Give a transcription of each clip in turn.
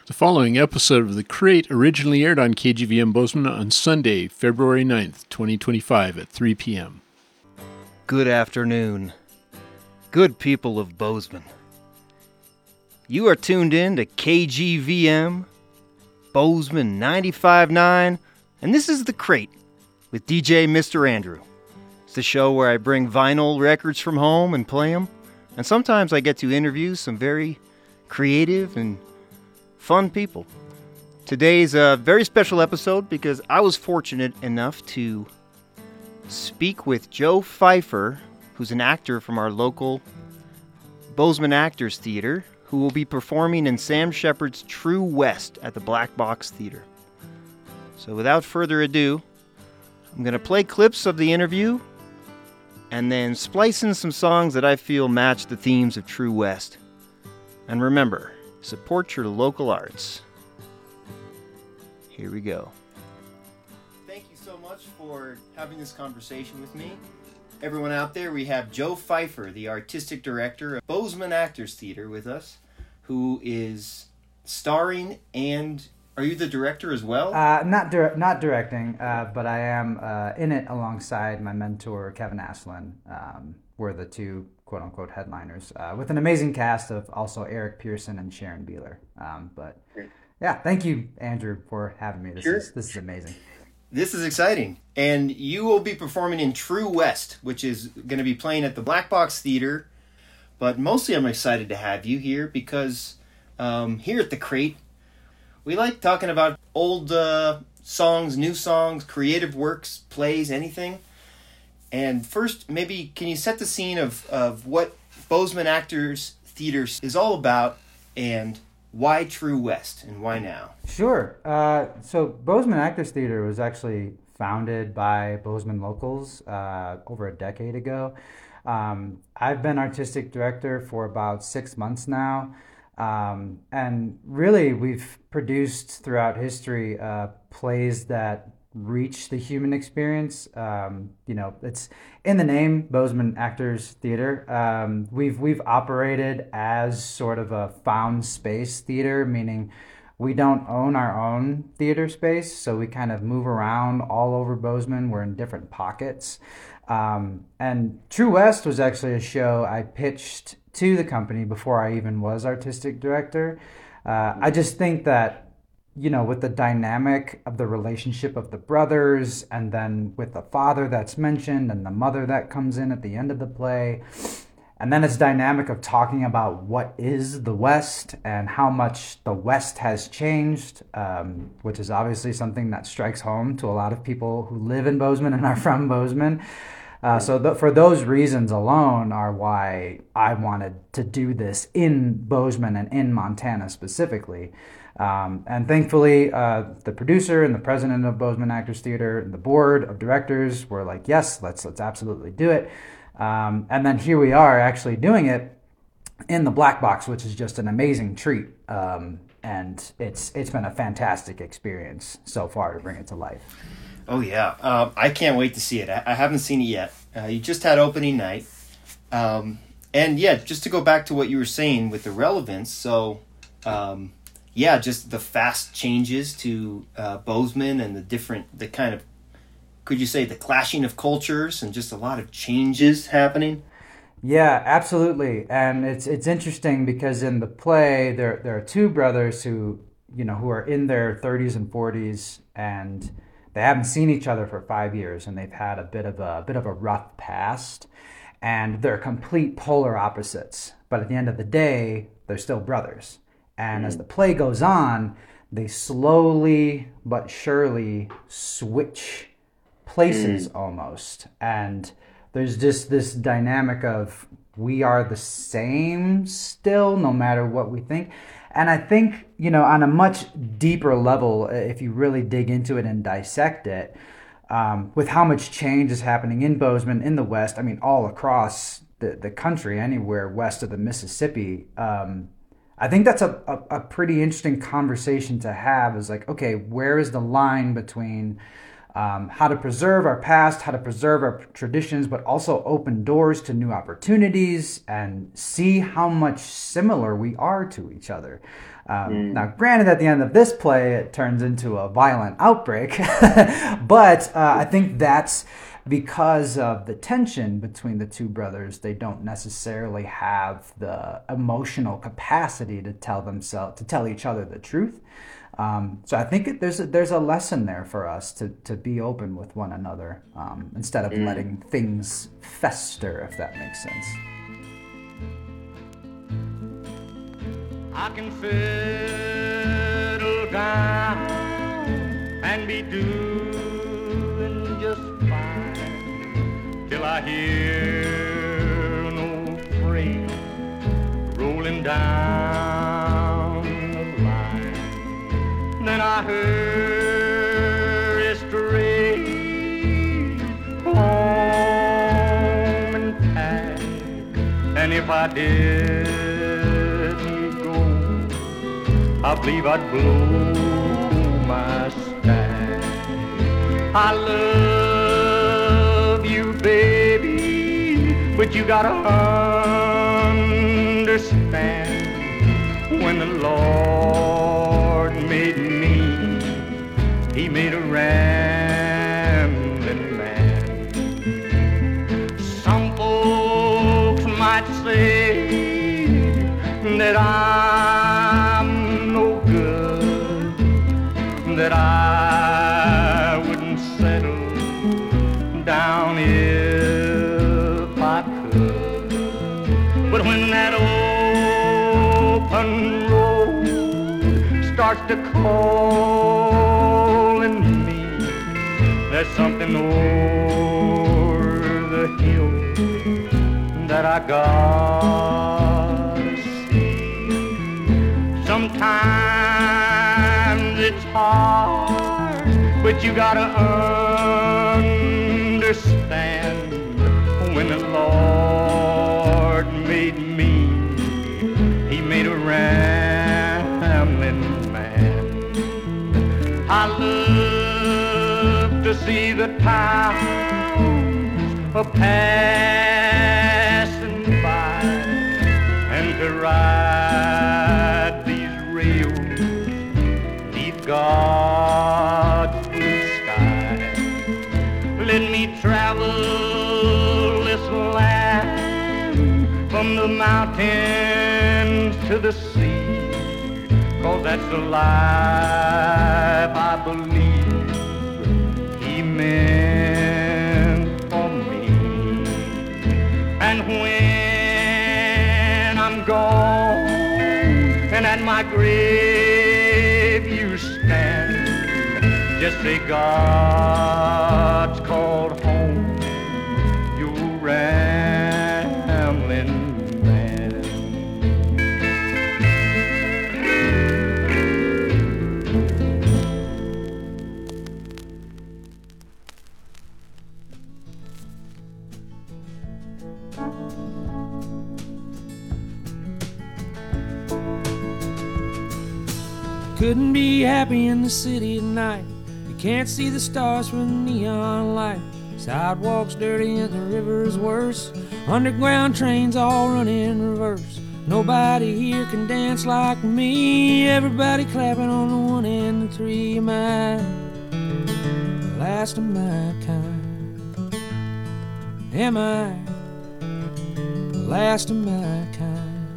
The following episode of The Crate originally aired on KGVM Bozeman on Sunday, February 9th, 2025 at 3 p.m. Good afternoon, good people of Bozeman. You are tuned in to KGVM, Bozeman 95.9, and this is The Crate with DJ Mr. Andrew. It's the show where I bring vinyl records from home and play them, and sometimes I get to interview some very creative and fun people. Today's a very special episode because I was fortunate enough to speak with Joe Pfeiffer, who's an actor from our local Bozeman Actors Theater, who will be performing in Sam Shepard's True West at the Black Box Theater. So without further ado, I'm going to play clips of the interview and then splice in some songs that I feel match the themes of True West. And remember, support your local arts. Here we go. Thank you so much for having this conversation with me. Everyone out there, we have Joe Pfeiffer, the artistic director of Bozeman Actors Theater, with us, who is starring and... Are you the director as well? Not directing, but I am in it alongside my mentor, Kevin Aslan. We're the two quote-unquote headliners, with an amazing cast of also Eric Pearson and Sharon Beeler. But yeah, thank you, Andrew, for having me. This is amazing. This is exciting. And you will be performing in True West, which is going to be playing at the Black Box Theater. But mostly I'm excited to have you here because here at The Crate, we like talking about old songs, new songs, creative works, plays, anything. And first, maybe can you set the scene of what Bozeman Actors Theater is all about and why True West and why now? Sure. So Bozeman Actors Theater was actually founded by Bozeman locals over a decade ago. I've been artistic director for about 6 months now. And really, we've produced throughout history plays that reach the human experience. It's in the name, Bozeman Actors Theater. We've operated as sort of a found space theater, meaning we don't own our own theater space, so we kind of move around all over Bozeman. We're in different pockets. And True West was actually a show I pitched to the company before I even was artistic director. I just think that, with the dynamic of the relationship of the brothers, and then with the father that's mentioned and the mother that comes in at the end of the play, and then its dynamic of talking about what is the West and how much the West has changed, which is obviously something that strikes home to a lot of people who live in Bozeman and are from Bozeman. For those reasons alone are why I wanted to do this in Bozeman and in Montana specifically. And thankfully, the producer and the president of Bozeman Actors Theater and the board of directors were like, yes, let's absolutely do it. And then here we are actually doing it in the Black Box, which is just an amazing treat. And it's been a fantastic experience so far to bring it to life. Oh, yeah. I can't wait to see it. I haven't seen it yet. You just had opening night. And, yeah, just to go back to what you were saying with the relevance. So, just the fast changes to Bozeman and the kind of, could you say, the clashing of cultures and just a lot of changes happening? Yeah, absolutely. And it's interesting because in the play, there are two brothers who are in their 30s and 40s, and they haven't seen each other for 5 years, and they've had a bit of a rough past, and they're complete polar opposites. But at the end of the day, they're still brothers. And as the play goes on, they slowly but surely switch places almost. And there's just this dynamic of we are the same still, no matter what we think. And I think, on a much deeper level, if you really dig into it and dissect it, with how much change is happening in Bozeman, in the West, all across the country, anywhere west of the Mississippi, I think that's a pretty interesting conversation to have is like, okay, where is the line between how to preserve our past, how to preserve our traditions, but also open doors to new opportunities and see how much similar we are to each other. Now, granted, at the end of this play, it turns into a violent outbreak, but I think that's because of the tension between the two brothers. They don't necessarily have the emotional capacity to tell each other the truth. So I think there's a lesson there for us to be open with one another instead of letting things fester, if that makes sense. I can settle down and be doing just fine till I hear an old freight rolling down the line. Then I hurry straight home and pack, and if I did, I believe I'd blow my stack. I love you, baby, but you gotta understand, when the Lord made me, He made a rambling man. Some folks might say that I'm no good, that I wouldn't settle down if I could. But when that open road starts to calling me, there's something over the hill that I gotta see. Sometimes it's hard, but you gotta understand, when the Lord made me, He made a rambling man. I love to see the towns a-passing by, and to ride these rails neath God's blue sky. Let me travel this land from the mountains to the sea, 'cause that's the life I believe He meant for me. And when I'm gone and at my grave you stand, just say God's called home, you rambling man. Couldn't be happy in the city at night. You can't see the stars from the neon light. Sidewalks dirty and the river's worse. Underground trains all run in reverse. Nobody here can dance like me. Everybody clapping on the 1 and the 3. Am I the last of my kind? Am I the last of my kind?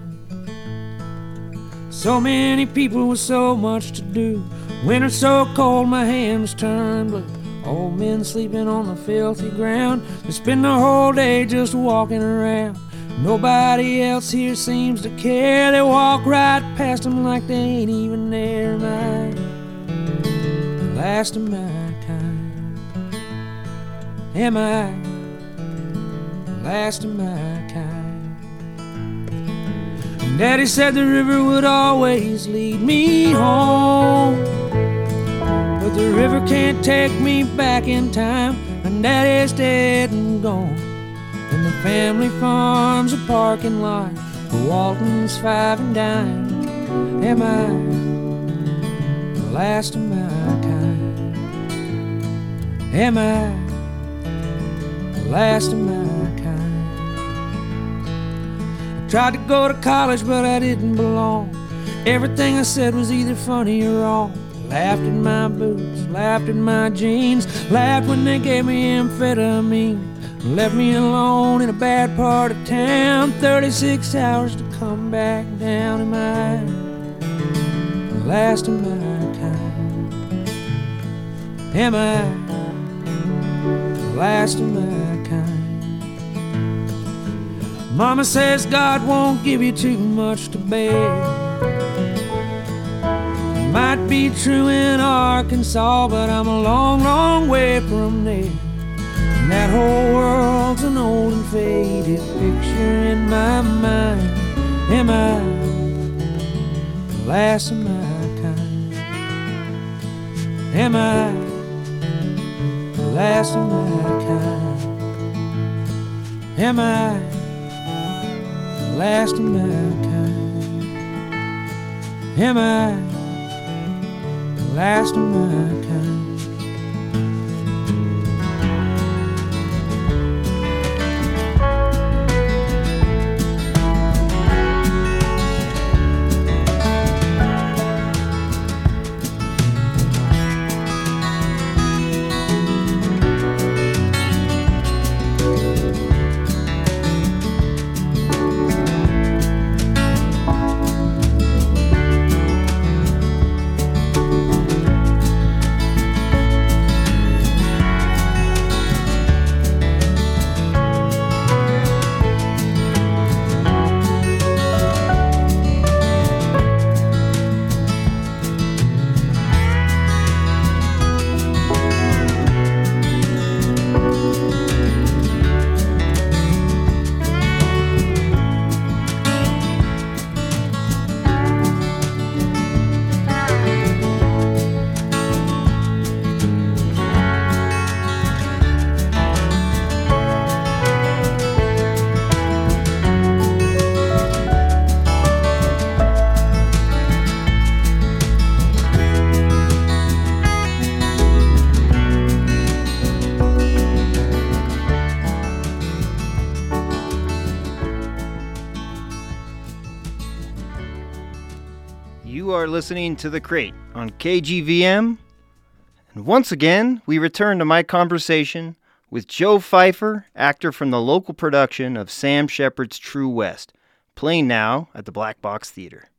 So many people with so much to do. Winter so cold my hands turn blue. Old men sleeping on the filthy ground. They spend the whole day just walking around. Nobody else here seems to care. They walk right past them like they ain't even there. Am I the last of my kind? Am I the last of my kind? Daddy said the river would always lead me home, but the river can't take me back in time. And Daddy's dead and gone, and the family farm's a parking lot for Walton's 5 and dime. Am I the last of my kind? Am I the last of my kind? I tried to go to college, but I didn't belong. Everything I said was either funny or wrong. Laughed at my boots, laughed at my jeans, laughed when they gave me amphetamine. Left me alone in a bad part of town, 36 hours to come back down. Am I the last of my kind? Am I the last of my kind? Mama says God won't give you too much to bear. Might be true in Arkansas, but I'm a long, long way from there. And that whole world's an old and faded picture in my mind. Am I the last of my kind? Am I the last of my kind? Am I the last of my kind? Am I the last of my kind? You are listening to The Crate on KGVM. And once again, we return to my conversation with Joe Pfeiffer, actor from the local production of Sam Shepard's True West, playing now at the Black Box Theater.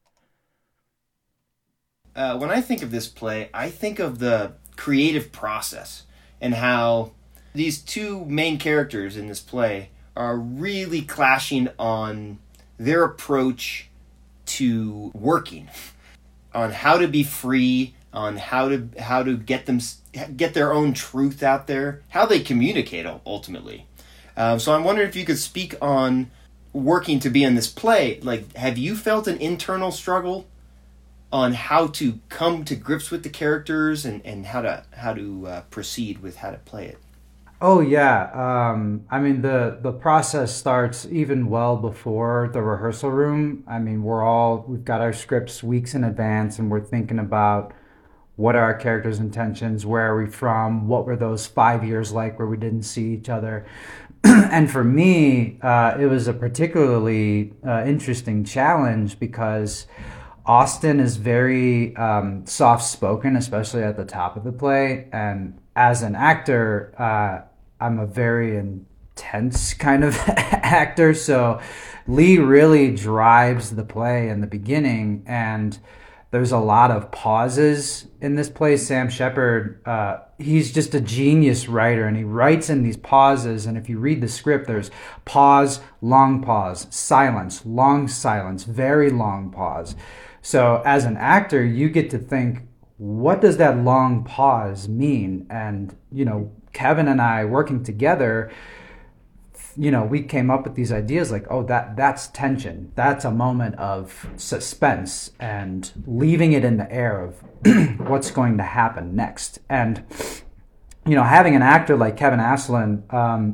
When I think of this play, I think of the creative process and how these two main characters in this play are really clashing on their approach to working, on how to be free, on how to get their own truth out there, how they communicate ultimately. So I'm wondering if you could speak on working to be in this play. Like, have you felt an internal struggle on how to come to grips with the characters and how to proceed with how to play it? Oh yeah. I mean, the process starts even well before the rehearsal room. I mean, we've got our scripts weeks in advance, and we're thinking about what are our characters' intentions, where are we from, what were those 5 years like where we didn't see each other. And for me, it was a particularly interesting challenge because Austin is very soft-spoken, especially at the top of the play. And as an actor, I'm a very intense kind of actor. So Lee really drives the play in the beginning, and there's a lot of pauses in this play. Sam Shepard, he's just a genius writer, and he writes in these pauses. And if you read the script, there's pause, silence, long silence, very long pause. So as an actor, you get to think, what does that long pause mean? And, Kevin and I working together, we came up with these ideas like, oh, that's tension. That's a moment of suspense and leaving it in the air of what's going to happen next. And, having an actor like Kevin Aslan,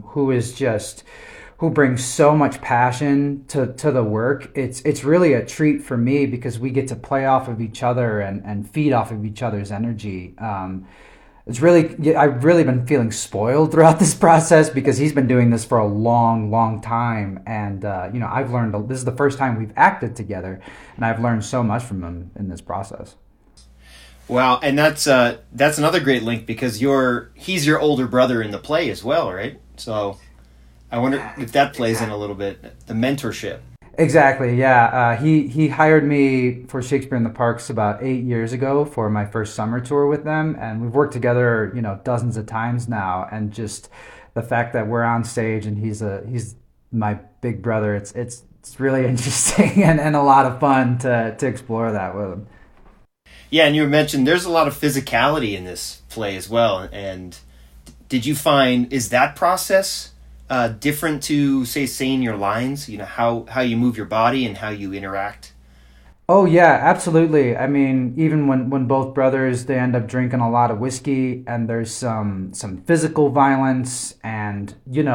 who brings so much passion to the work, it's really a treat for me because we get to play off of each other and feed off of each other's energy. I've really been feeling spoiled throughout this process because he's been doing this for a long, long time. And, I've learned, this is the first time we've acted together, and I've learned so much from him in this process. Wow, and that's another great link because he's your older brother in the play as well, right? So I wonder if that plays in a little bit, the mentorship. Exactly, yeah. He hired me for Shakespeare in the Parks about 8 years ago for my first summer tour with them, and we've worked together, dozens of times now. And just the fact that we're on stage and he's my big brother, it's really interesting and a lot of fun to explore that with him. Yeah, and you mentioned there's a lot of physicality in this play as well. And did you find, is that process different to, say, saying your lines? How you move your body and how you interact? Oh, yeah, absolutely. I mean, even when both brothers, they end up drinking a lot of whiskey and there's some physical violence and,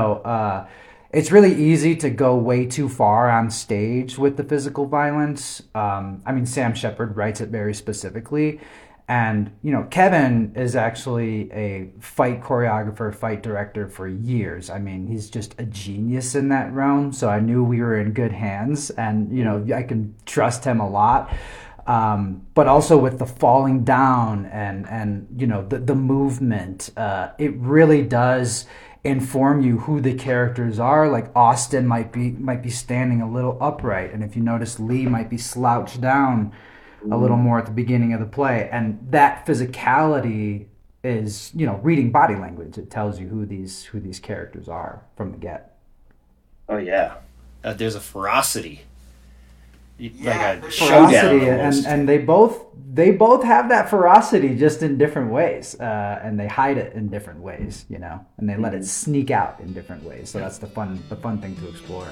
it's really easy to go way too far on stage with the physical violence. Sam Shepard writes it very specifically. And, Kevin is actually a fight choreographer, fight director for years. I mean, he's just a genius in that realm. So I knew we were in good hands and, I can trust him a lot. But also with the falling down and the movement, it really does inform you who the characters are. Like Austin might be standing a little upright, and if you notice, Lee might be slouched down a little more at the beginning of the play. And that physicality is, reading body language. It tells you who these characters are from the get. Oh yeah, there's a ferocity, yeah, like a showdown almost. and they both have that ferocity, just in different ways, and they hide it in different ways, and they let it sneak out in different ways. So that's the fun thing to explore.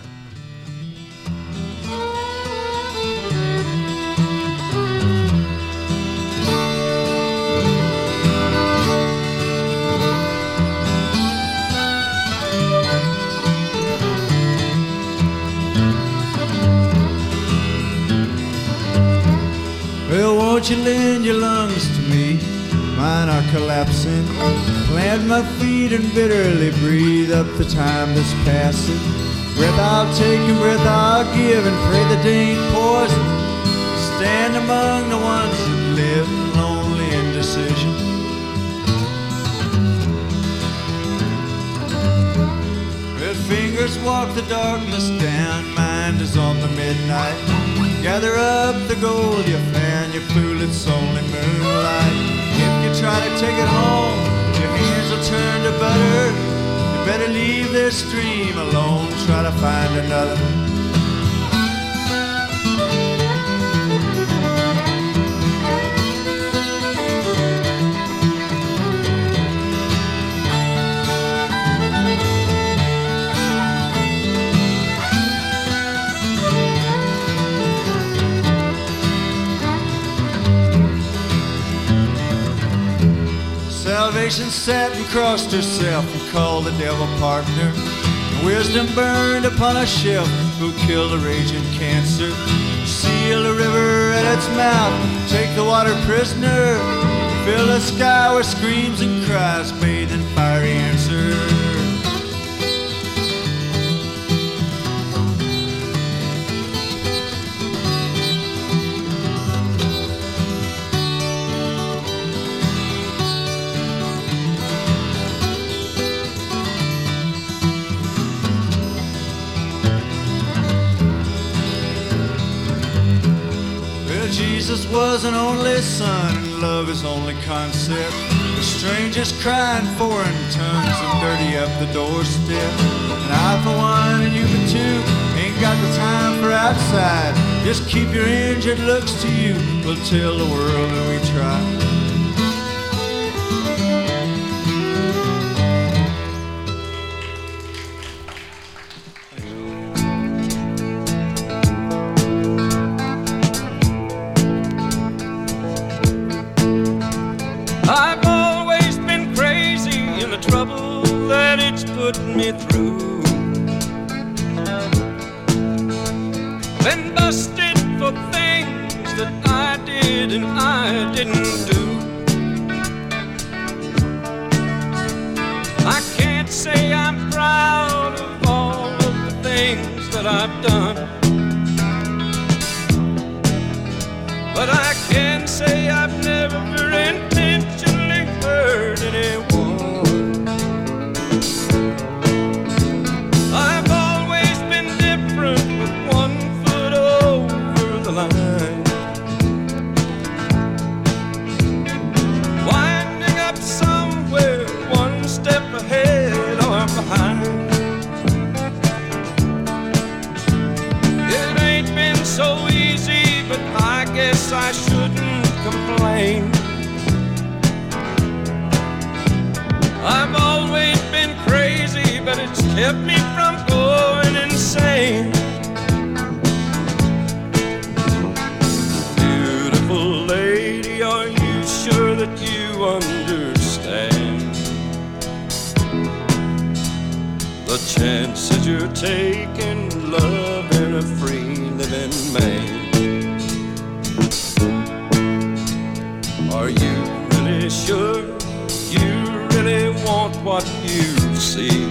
Well, won't you lend your lungs to me? Mine are collapsing. Plant my feet and bitterly breathe up the time that's passing. Breath I'll take and breath I'll give, and pray that they ain't poison. Stand among the ones that live in lonely indecision. Red fingers walk the darkness down, mind is on the midnight. Gather up the gold you found, you fool, it's only moonlight. If you try to take it home, your hands will turn to butter. You better leave this stream alone, try to find another. Salvation sat and crossed herself and called the devil partner. Wisdom burned upon a shelf, who killed a raging cancer. Seal the river at its mouth, take the water prisoner. Fill the sky with screams and cries, bathe in fiery answer. Jesus was an only son, and love is only concept. The strangers crying foreign tongues and dirty up the doorstep. And I for one, and you for two, ain't got the time for outside. Just keep your injured looks to you, we'll tell the world that we tried. I've always been crazy in the trouble that it's put me through. Been busted for things that I did and I didn't do. insane. I've always been crazy, but it's kept me from going insane. Beautiful lady, are you sure that you understand the chances you're taking, loving a free living man? Are you really sure you really want what you see?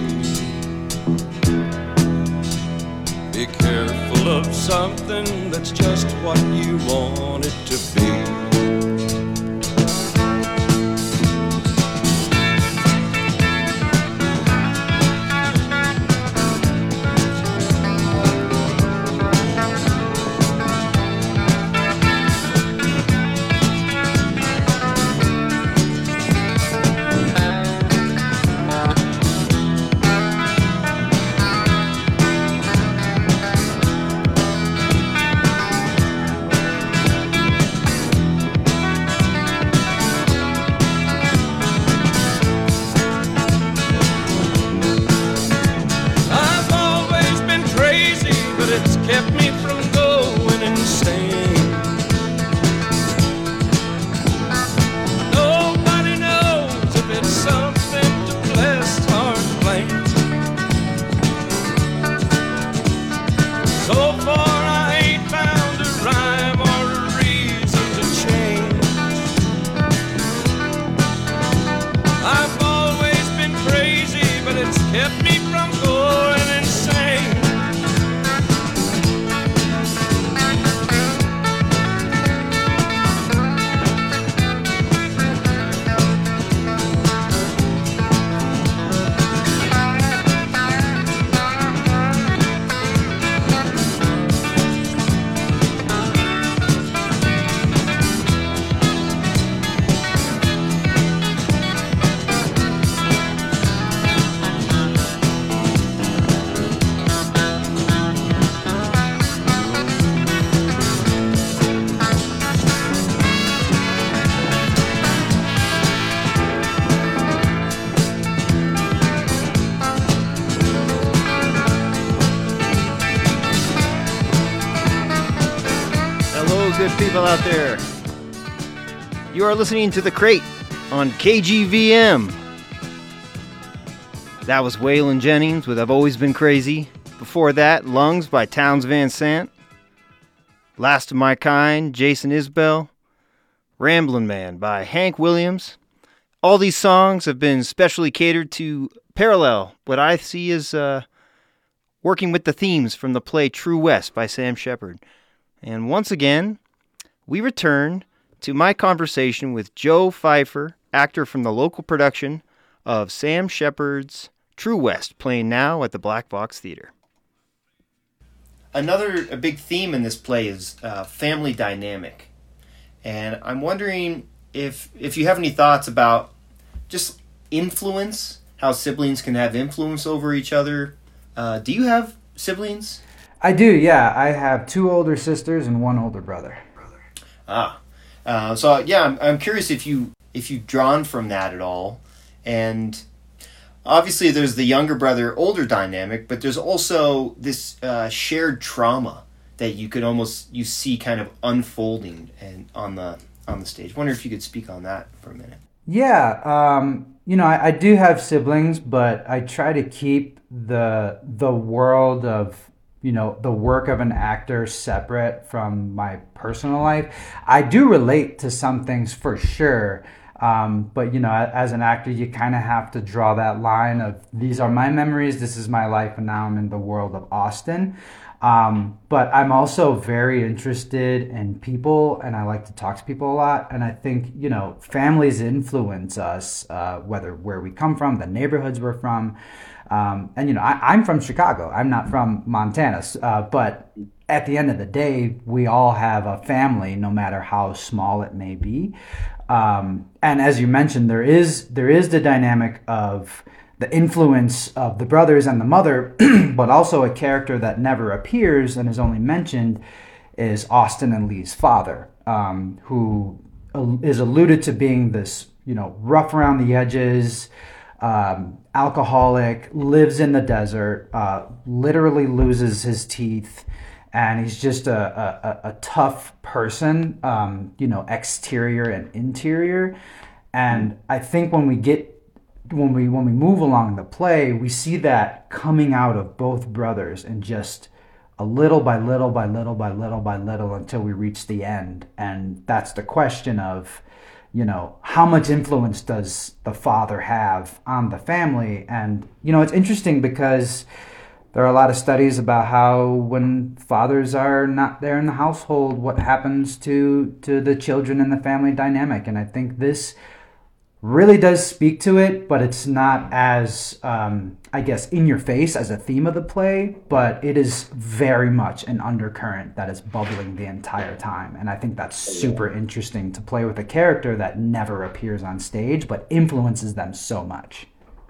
Be careful of something that's just what you want it to be. Good people out there. You are listening to The Crate on KGVM. That was Waylon Jennings with I've Always Been Crazy. Before that, Lungs by Townes Van Sant. Last of My Kind, Jason Isbell. Ramblin' Man by Hank Williams. All these songs have been specially catered to parallel what I see as working with the themes from the play True West by Sam Shepard. And once again, we return to my conversation with Joe Pfeiffer, actor from the local production of Sam Shepard's True West, playing now at the Black Box Theater. A big theme in this play is family dynamic. And I'm wondering if you have any thoughts about just influence, how siblings can have influence over each other. Do you have siblings? I do, yeah. I have 2 older sisters and 1 older brother. I'm curious if you've drawn from that at all. And obviously there's the younger brother older dynamic, but there's also this shared trauma that you see kind of unfolding and on the stage. I wonder if you could speak on that for a minute. Yeah, I do have siblings, but I try to keep the world of the work of an actor separate from my personal life. I do relate to some things for sure, but as an actor, you kind of have to draw that line of these are my memories, this is my life, and now I'm in the world of Austin. But I'm also very interested in people, and I like to talk to people a lot. And I think, families influence us, where we come from, the neighborhoods we're from. I'm from Chicago. I'm not from Montana. But at the end of the day, we all have a family, no matter how small it may be. And as you mentioned, there is the dynamic of the influence of the brothers and the mother, but also a character that never appears and is only mentioned is Austin and Lee's father, who is alluded to being this, rough around the edges, alcoholic, lives in the desert, literally loses his teeth, and he's just a tough person, exterior and interior. And I think when we move along the play, we see that coming out of both brothers, and just a little by little by little by little by little until we reach the end. And that's the question of, how much influence does the father have on the family? And, it's interesting because there are a lot of studies about how when fathers are not there in the household, what happens to the children in the family dynamic. And I think this really does speak to it, but it's not as, in your face as a theme of the play, but it is very much an undercurrent that is bubbling the entire time. And I think that's super interesting to play with a character that never appears on stage, but influences them so much.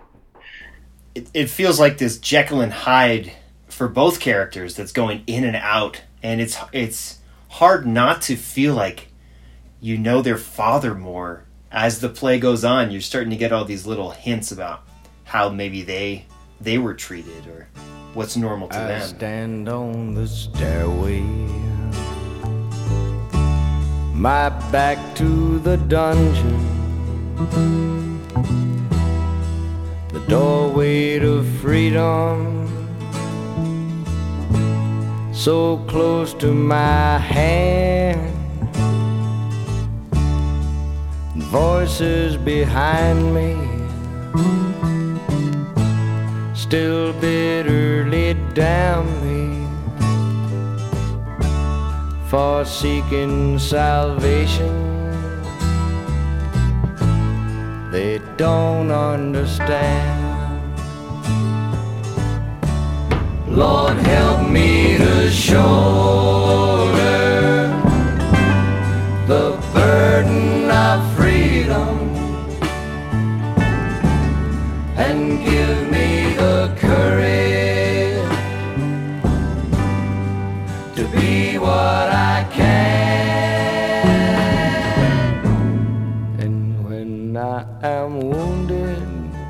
It feels like this Jekyll and Hyde for both characters that's going in and out. And it's hard not to feel like their father more. As the play goes on, you're starting to get all these little hints about how maybe they were treated or what's normal to them. I stand on the stairway, my back to the dungeon, the doorway to freedom, so close to my hand. Voices behind me, still bitterly damn me for seeking salvation. They don't understand. Lord, help me to shoulder the burden of freedom, and give me the courage to be what I can. And when I am wounded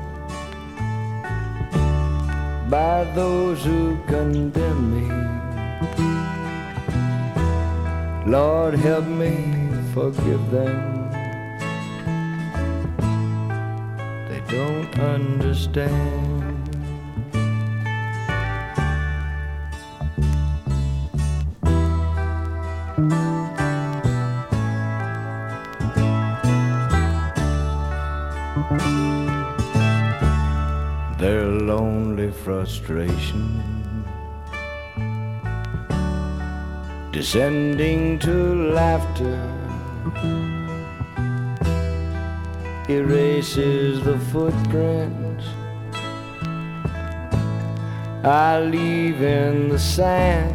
by those who condemn me, Lord, help me forgive them. They don't understand. Their lonely frustration descending to laughter erases the footprints I leave in the sand,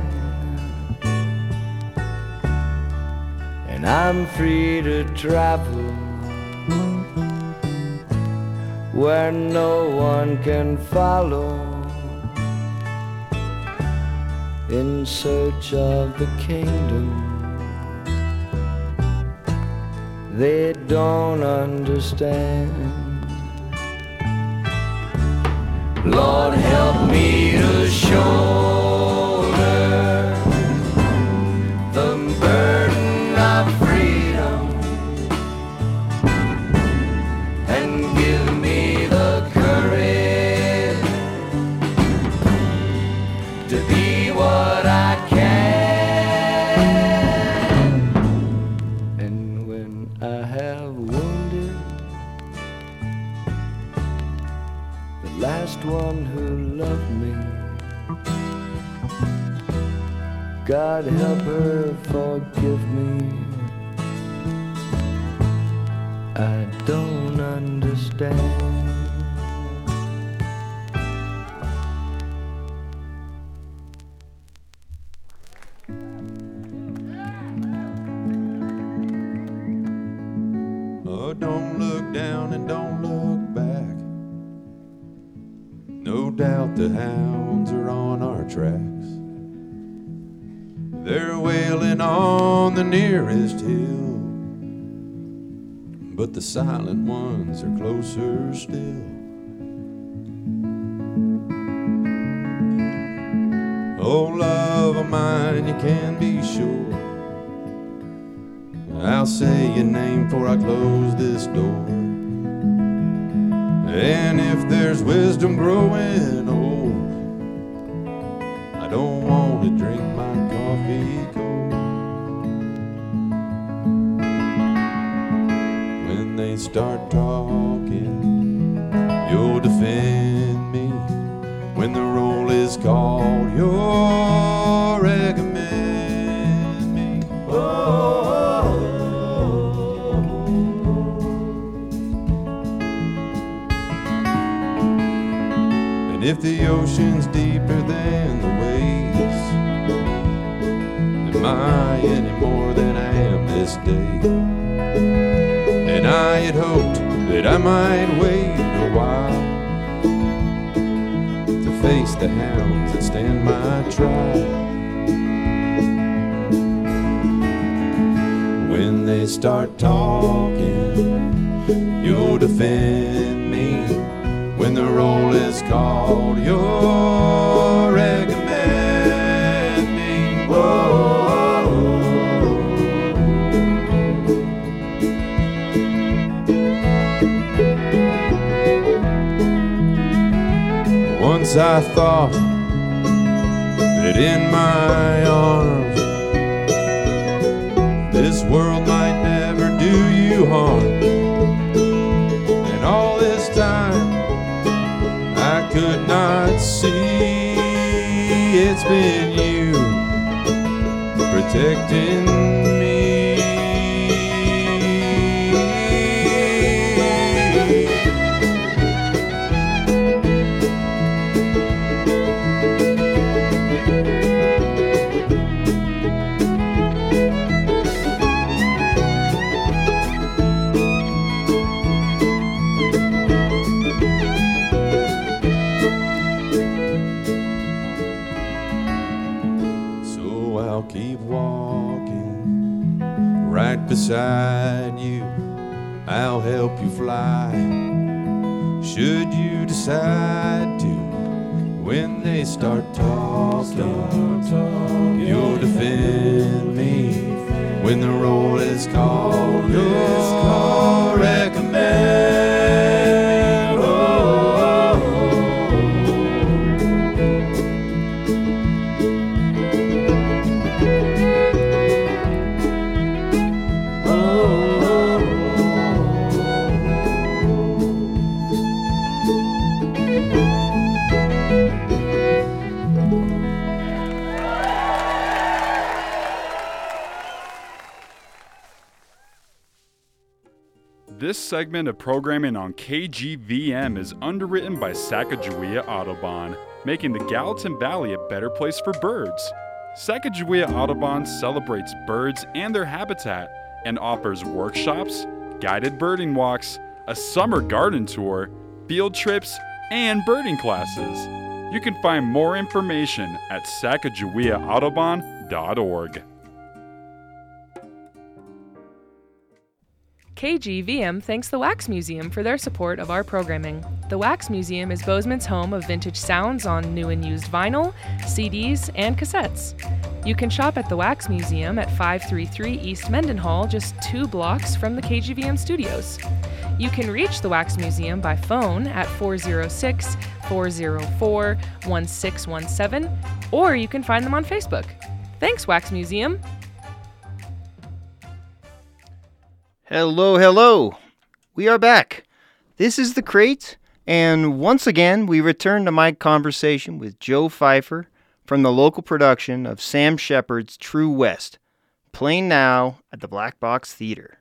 and I'm free to travel where no one can follow, in search of the kingdom they don't understand. Lord, help me to shoulder the burden of freedom, and give me the courage to be what I can. And when I have wounded the last one who loved me, God help her forgive me. I don't understand. Oh, don't look down and don't look back. No doubt the hounds are on our tracks. They're wailing on the nearest hill. but the silent ones are closer still. Oh, love of mine, you can be sure I'll say your name before I close this door. And if there's wisdom growing old, I don't want to drink my coffee cold. When they start talking, you'll defend me. When the roll is called, you'll recommend me. And if the ocean's deeper than the waves, am I any more than I am this day? And I had hoped that I might wait a while to face the hounds that stand my trial. When they start talking, you'll defend me. When the roll is called, you'll recommend me. Once I thought that in my arms this world might never do you harm. And all this time I could not see it's been you protecting me. Keep walking right beside you. I'll help you fly should you decide to. When they start talking, you'll defend me. When the roll is called, you'll recommend. This segment of programming on KGVM is underwritten by Sacagawea Audubon, making the Gallatin Valley a better place for birds. Sacagawea Audubon celebrates birds and their habitat and offers workshops, guided birding walks, a summer garden tour, field trips, and birding classes. You can find more information at sacagaweaaudubon.org. KGVM thanks the Wax Museum for their support of our programming. The Wax Museum is Bozeman's home of vintage sounds on new and used vinyl, CDs, and cassettes. You can shop at the Wax Museum at 533 East Mendenhall, just 2 blocks from the KGVM studios. You can reach the Wax Museum by phone at 406-404-1617, or you can find them on Facebook. Thanks, Wax Museum! Hello, hello. We are back. This is The Crate, and once again, we return to my conversation with Joe Pfeiffer from the local production of Sam Shepard's True West, playing now at the Black Box Theater.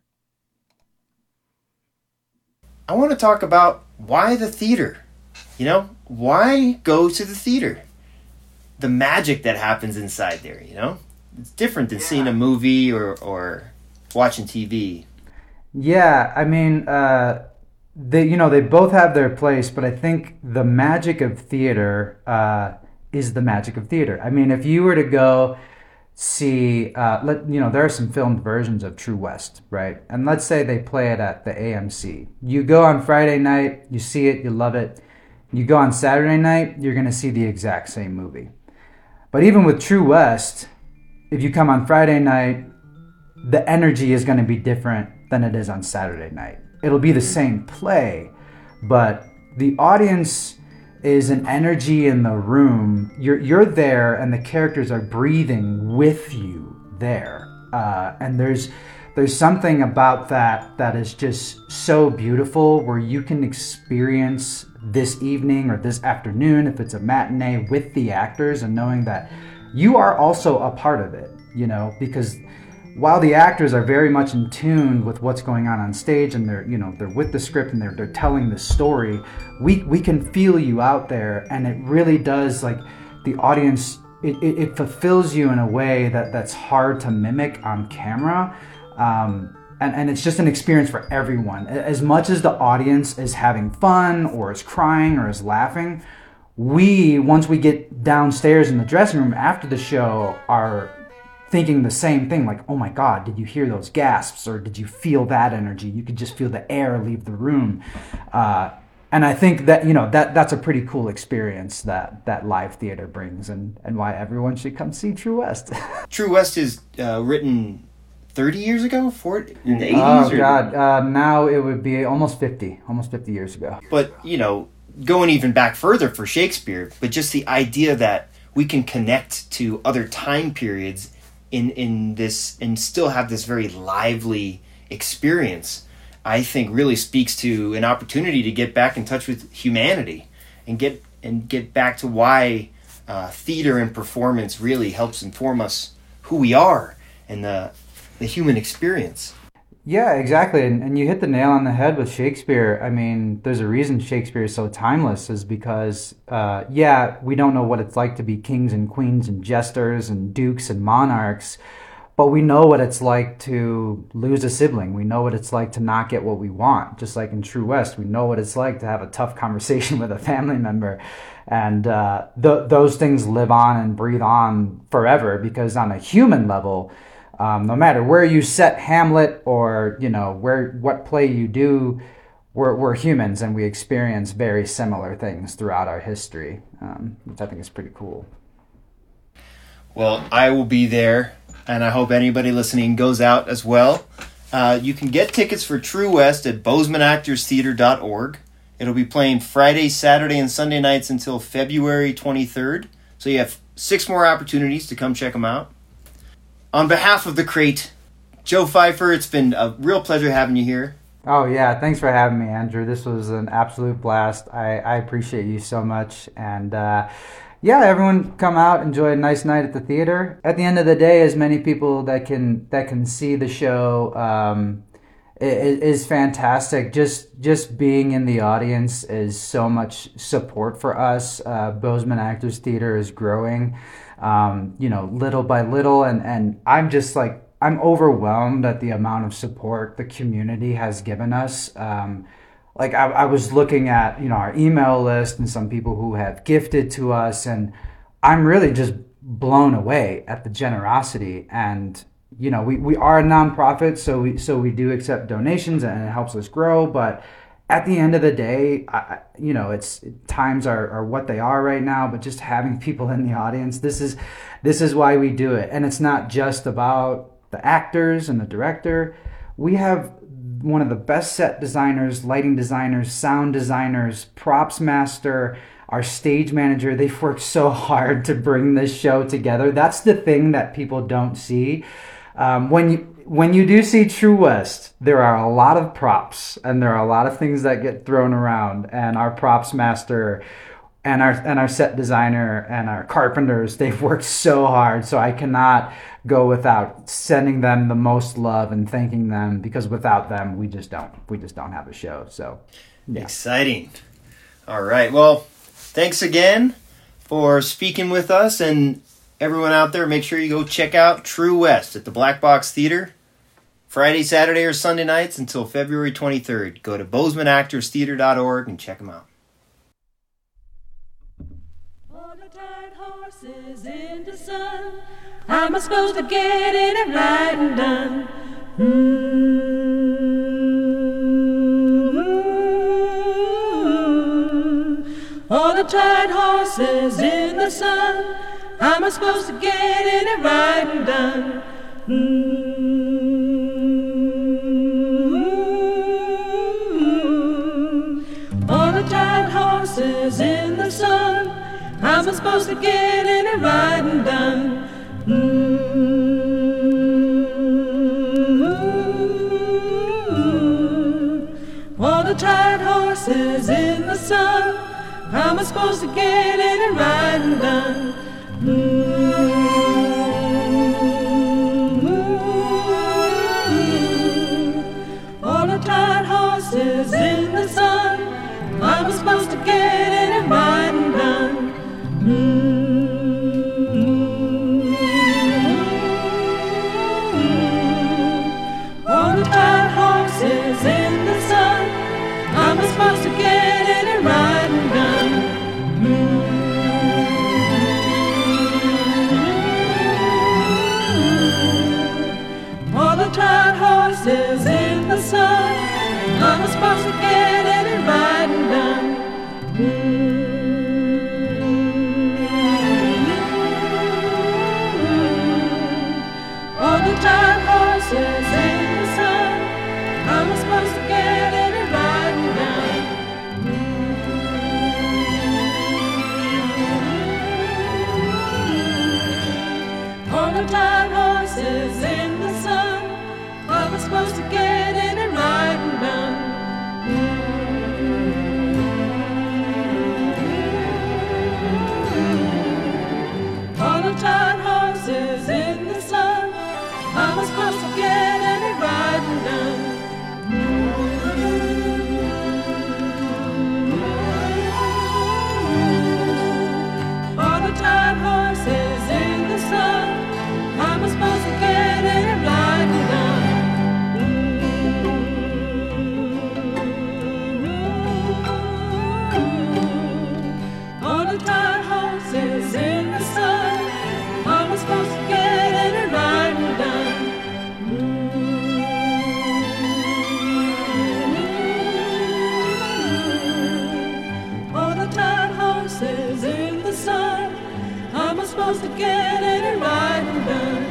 I want to talk about why the theater. You know, why go to the theater? The magic that happens inside there, you know? It's different than seeing a movie or watching TV. Yeah, I mean, they both have their place, but I think the magic of theater is the magic of theater. I mean, if you were to go see, there are some filmed versions of True West, right? And let's say they play it at the AMC. You go on Friday night, you see it, you love it. You go on Saturday night, you're going to see the exact same movie. But even with True West, if you come on Friday night, the energy is going to be different than it is on Saturday night. It'll be the same play, but the audience is an energy in the room. You're there, and the characters are breathing with you there. And there's something about that is just so beautiful, where you can experience this evening or this afternoon, if it's a matinee, with the actors, and knowing that you are also a part of it, because while the actors are very much in tune with what's going on stage, and they're with the script and they're telling the story, we can feel you out there, and it really does, like, the audience, it fulfills you in a way that's hard to mimic on camera. And it's just an experience for everyone. As much as the audience is having fun or is crying or is laughing, once we get downstairs in the dressing room after the show, are thinking the same thing, like, oh my God, did you hear those gasps, or did you feel that energy? You could just feel the air leave the room. And I think that, that's a pretty cool experience that live theater brings, and why everyone should come see True West. True West is written 30 years ago? In the 80s? Oh, God. Now it would be almost 50 years ago. But, going even back further for Shakespeare, but just the idea that we can connect to other time periods in this and still have this very lively experience, I think really speaks to an opportunity to get back in touch with humanity and get back to why theater and performance really helps inform us who we are and the human experience. Yeah, exactly. And you hit the nail on the head with Shakespeare. I mean, there's a reason Shakespeare is so timeless, is because, we don't know what it's like to be kings and queens and jesters and dukes and monarchs, but we know what it's like to lose a sibling. We know what it's like to not get what we want. Just like in True West, we know what it's like to have a tough conversation with a family member. And those things live on and breathe on forever, because on a human level, no matter where you set Hamlet or, what play you do, we're humans, and we experience very similar things throughout our history, which I think is pretty cool. Well, I will be there, and I hope anybody listening goes out as well. You can get tickets for True West at bozemanactorstheater.org. It'll be playing Friday, Saturday, and Sunday nights until February 23rd. So you have 6 more opportunities to come check them out. On behalf of The Crate, Joe Pfeiffer, it's been a real pleasure having you here. Oh, yeah. Thanks for having me, Andrew. This was an absolute blast. I appreciate you so much. And, everyone come out, enjoy a nice night at the theater. At the end of the day, as many people that can see the show is fantastic. Just being in the audience is so much support for us. Bozeman Actors Theater is growing, little by little, and I'm just like, I'm overwhelmed at the amount of support the community has given us. I was looking at, our email list and some people who have gifted to us, and I'm really just blown away at the generosity. And, we are a nonprofit, so we do accept donations, and it helps us grow. But at the end of the day, times are what they are right now, but just having people in the audience, this is why we do it. And it's not just about the actors and the director. We have one of the best set designers, lighting designers, sound designers, props master, our stage manager. They've worked so hard to bring this show together. That's the thing that people don't see. When you do see True West, there are a lot of props, and there are a lot of things that get thrown around, and our props master and our set designer and our carpenters, they've worked so hard. So I cannot go without sending them the most love and thanking them, because without them, we just don't have a show. So yeah. Exciting. All right. Well, thanks again for speaking with us, and everyone out there, make sure you go check out True West at the Black Box Theater, Friday, Saturday, or Sunday nights until February 23rd. Go to bozemanactorstheater.org and check them out. For the tired horses in the sun, How am I supposed to get it right and done? All the tired horses in the sun. How am I supposed to get it right and done? All the tired horses in the sun. How am I supposed to get it right and done? All the tired horses in the sun. How am I supposed to get it right and done? All the tired horses in the sun. How am I supposed to get it right and done? All the tired horses in the sun. How am I supposed to get it right and done? All the tired horses in the sun. How am I supposed to get it right and done? All the tired horses in the sun. How am I supposed to get it right and done? All the tired horses in the sun. How am I supposed to get it right and done? All the tired horses in the sun. How am I supposed to get it right and done? All the tired horses in the sun. How am I supposed to get it right and done? All the tired horses in the sun. How am I supposed to get it right and done? All the tired horses in the sun. How am I supposed to get it right and done?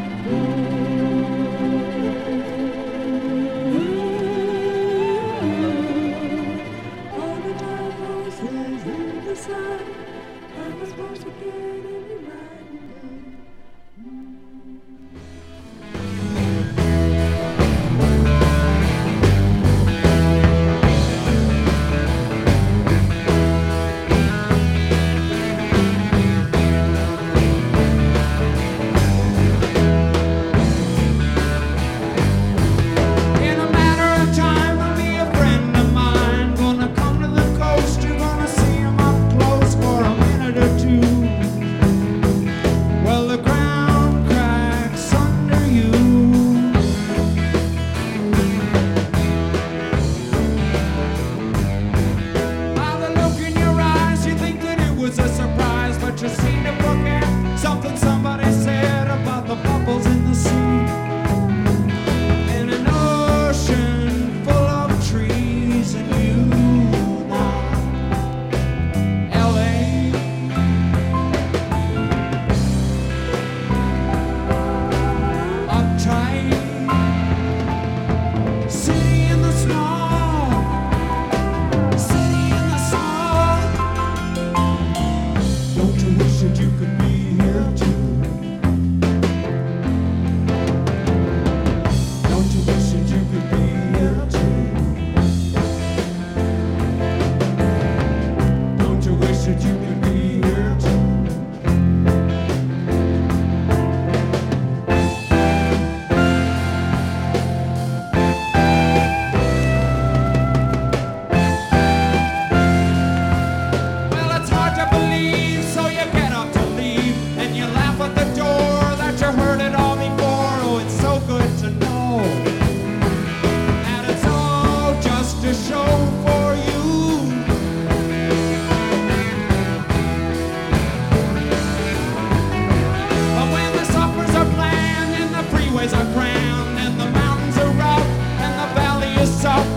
All the tired horses in the sun. How am I supposed to get it right and done?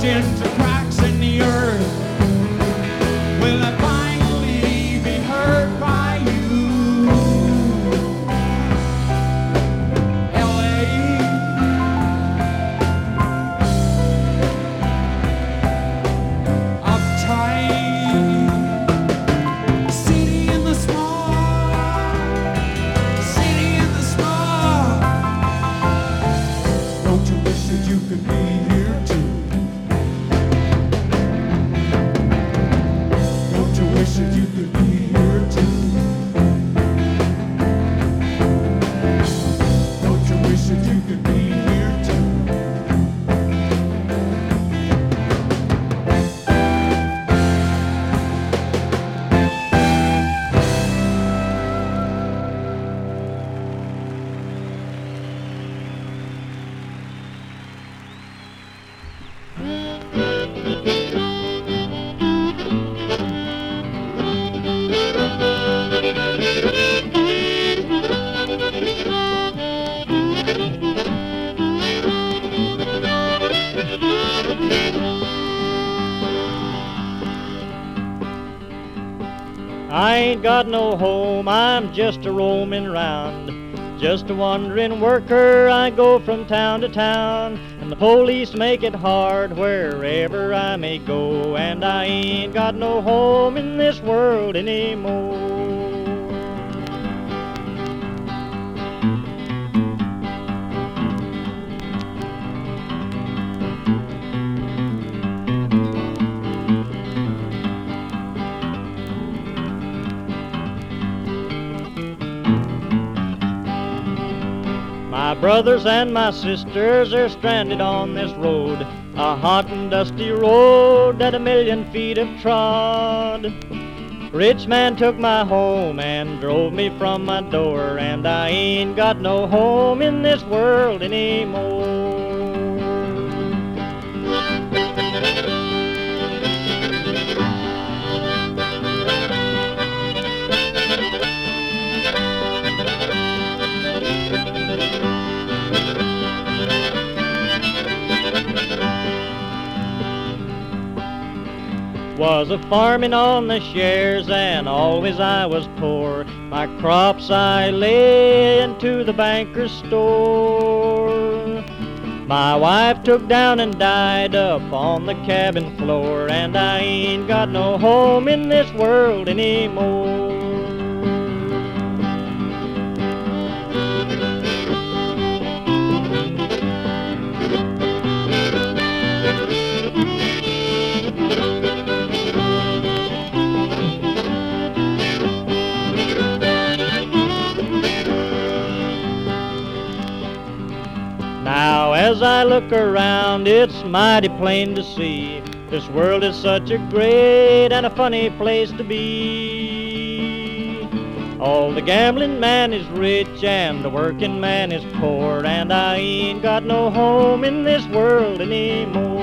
into cracks in the earth. Will I finally be hurt by you? LA, uptight, city in the small, city in the small. Don't you wish that you could be here too? Don't you wish that you could be here too? Don't you wish that you could be here too? I ain't got no home, I'm just a roaming round. Just a wandering worker, I go from town to town. And the police make it hard wherever I may go. And I ain't got no home in this world anymore. My brothers and my sisters are stranded on this road, a hot and dusty road that 1,000,000 feet have trod. Rich man took my home and drove me from my door, and I ain't got no home in this world anymore. Was a farming on the shares, and always I was poor. My crops I lay into the banker's store. My wife took down and died up on the cabin floor, and I ain't got no home in this world anymore. Now as I look around, it's mighty plain to see this world is such a great and a funny place to be. All the gambling man is rich and the working man is poor, and I ain't got no home in this world anymore.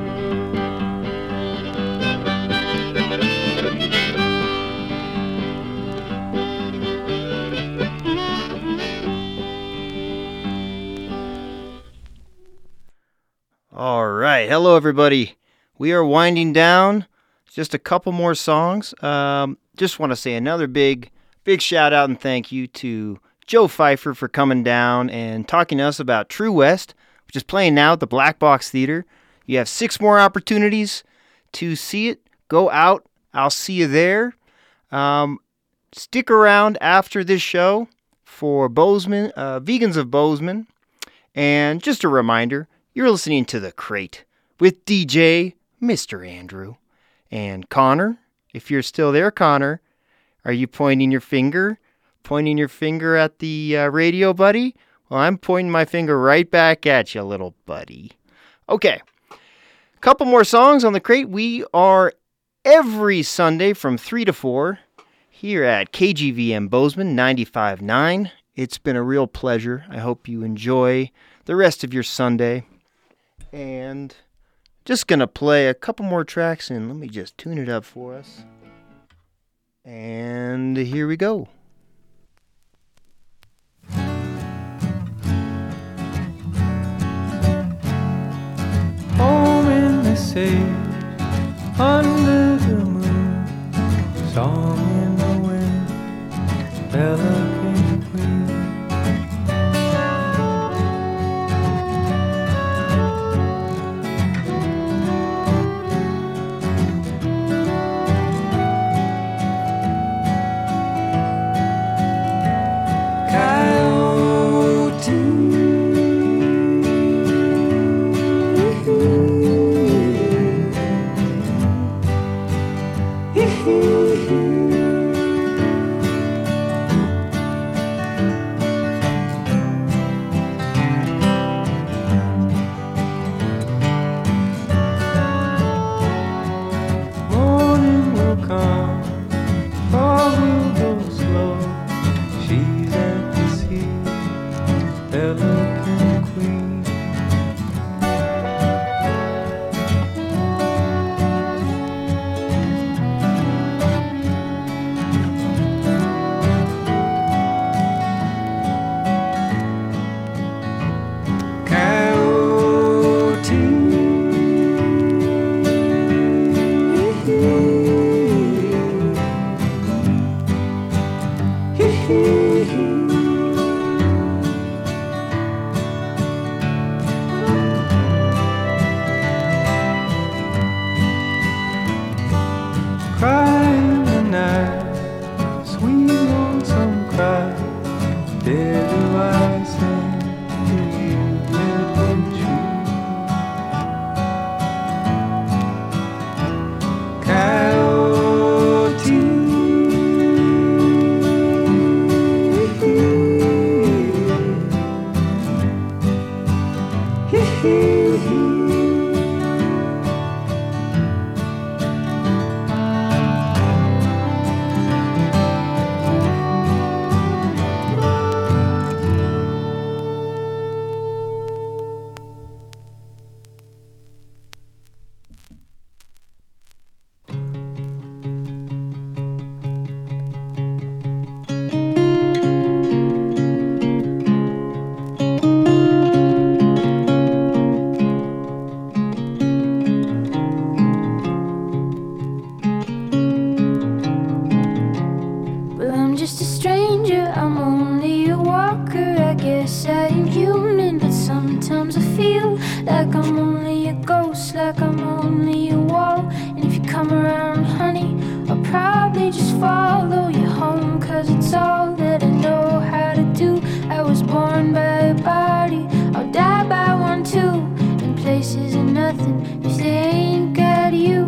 All right. Hello, everybody. We are winding down. Just a couple more songs. Just want to say another big shout out and thank you to Joe Pfeiffer for coming down and talking to us about True West, which is playing now at the Black Box Theater. You have 6 more opportunities to see it. Go out. I'll see you there. Stick around after this show for Bozeman, Vegans of Bozeman. And just a reminder, you're listening to The Crate with DJ Mr. Andrew. And Connor, if you're still there, Connor, are you pointing your finger? Pointing your finger at the radio, buddy? Well, I'm pointing my finger right back at you, little buddy. Okay, a couple more songs on The Crate. We are every Sunday from 3 to 4 here at KGVM Bozeman 95.9. It's been a real pleasure. I hope you enjoy the rest of your Sunday. And just going to play a couple more tracks, and let me just tune it up for us. And here we go. Home in the safe under the moon, song in the wind, pelican queen. Morning will come, fall will go slow. She's at the sea, pelican queen. Cry in the night, sweet lonesome cry. There do I sing to you, little tree. Well, I'm just a stranger, I'm only a walker. I guess I am human, but sometimes I feel like I'm only a ghost, like I'm only a wall. And if you come around, honey, I'll probably just follow you home, 'cause it's all that I know how to do. I was born by a body, I'll die by one too. And places are nothing if they ain't got you.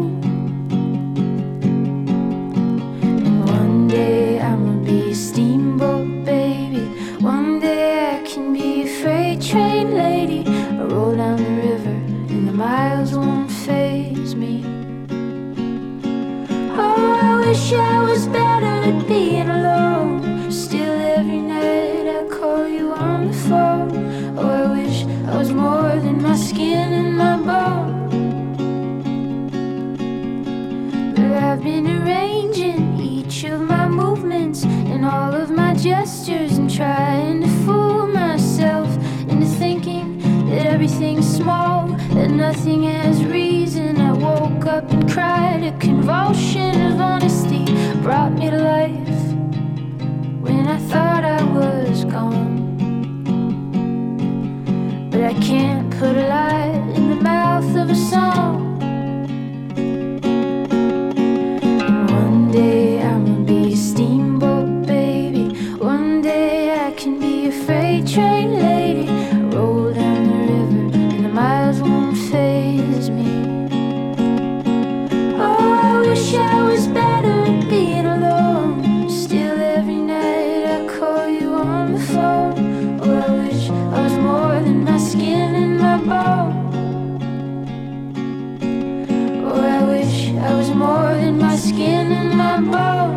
One day I'ma be a steamboat baby. One day I can be a freight train lady. I roll down the river and the miles won't faze me. Oh, I wish I was better at being alone. Still every night I call you on the phone. Oh, I wish I was more than my skin and my bone. But I've been arranging each of my movements and all of my gestures, and trying to fool myself into thinking that everything's small, that nothing has reason. I woke up and cried. A convulsion of honesty brought me to life when I thought I was gone. But I can't put a lie in the mouth of a song. One day I'ma be a steamboat baby. One day I can be a freight train lady. Roll down the river and the miles won't faze me. Oh, I wish I was better at being alone. Still every night I call you on the phone. Oh, I wish I was more than my skin and my bone. Oh, I wish I was more than my skin and my bone.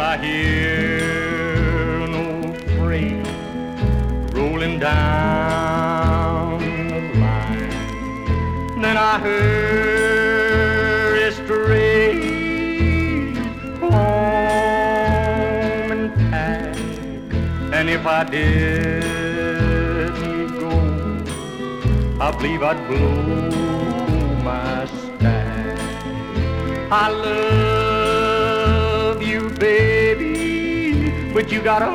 I hear no freight rolling down the line. Then I hurry straight home and pack. And if I didn't go, I believe I'd blow my stack. I love you, baby, but you gotta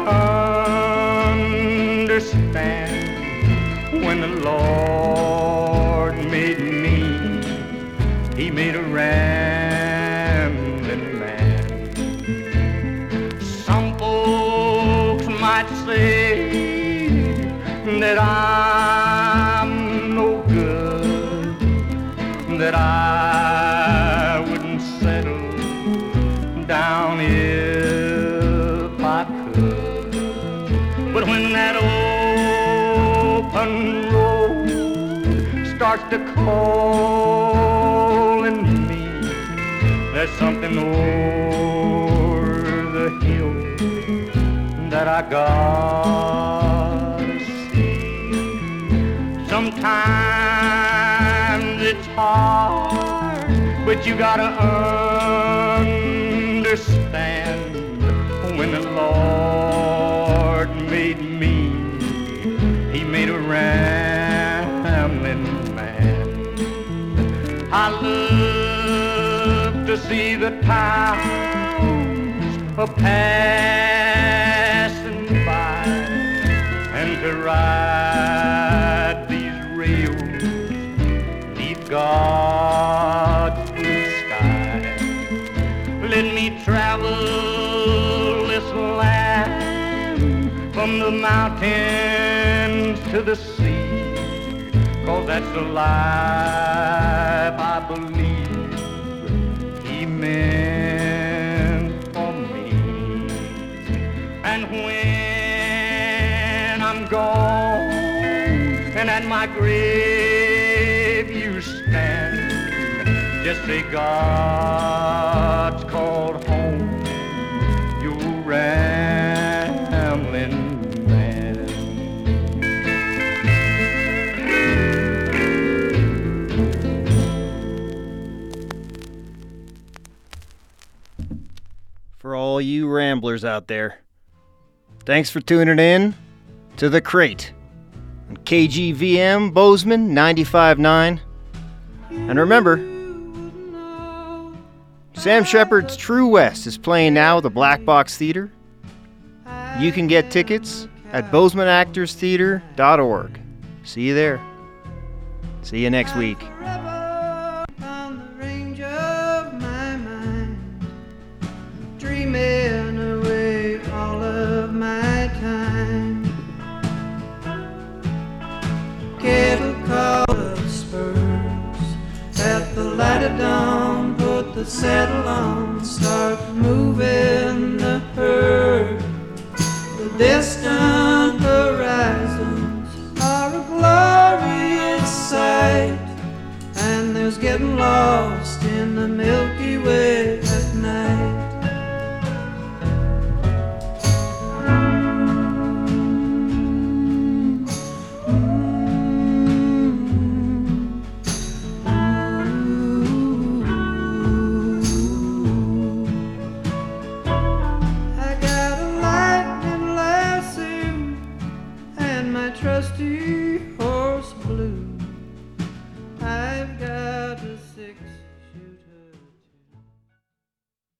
understand, when the Lord made me, He made a rambling man. Some folks might say that I'm no good, that I wouldn't settle down if I could. But when that open road starts to calling me, there's something over the hill that I gotta see. Sometimes it's hard, but you gotta understand, when the Lord made me, He made a rambling man. I love to see the towns a-passing by, and to ride these rails neath God's blue sky. Let me travel this land from the mountains to the sea, 'cause that's the life I believe He meant for me. And when I'm gone and at my grave you stand, just say God's called home your rambling man. For all you ramblers out there, thanks for tuning in to The Crate on KGVM Bozeman 95.9. And remember, Sam Shepard's True West is playing now at the Black Box Theater. You can get tickets at bozemanactorstheater.org. See you there. See you next week. Dreaming away all of my time. Kettle call of spurs at the light of dawn. Put the saddle on, start moving the herd. The distant horizons are a glorious sight, and there's getting lost